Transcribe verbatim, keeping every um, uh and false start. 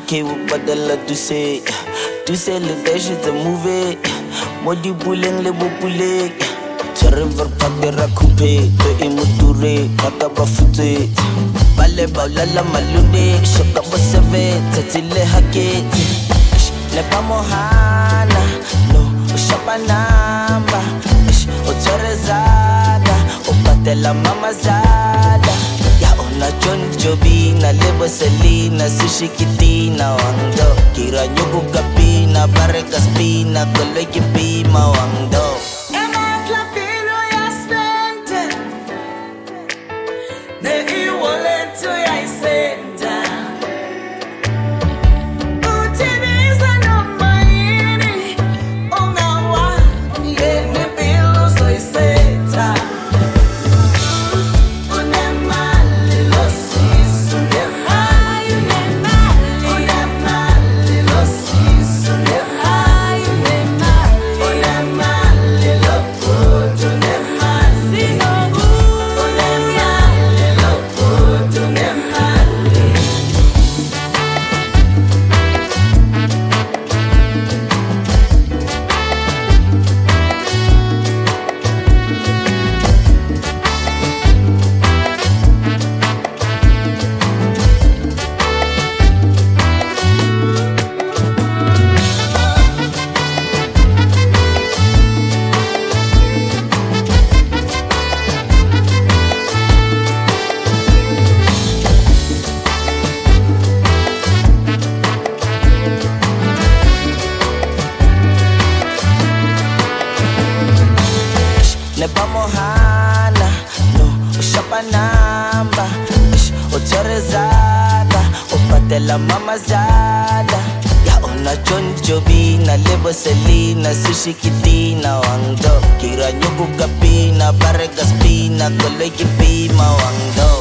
K badala tu say tu say le dash the movie modi buleng le bopule River Padera Coupe, the Imuture, Kataba Fute, Bale Baulala Malune, Shokaba Seve, Tatile Hake, Lepa Mohana, no, Shapanamba, Otorezada, Opatela Mamazada, Ya Ona John Jobina, Lebo Selina, Sushi Kitina, Wando, Kira Nyugu Gabina, Bareka Spina, Koleki Pima, Wando. Lepa Mohana, no, Shapanamba, Otorezada, Opatela Mamazada, Ya Ona John Jobina, Lebo Selina, Sushi Kitina, Wando, Kira Nyugu Gabina, Bareka Spina, Koleki Pima, Wando.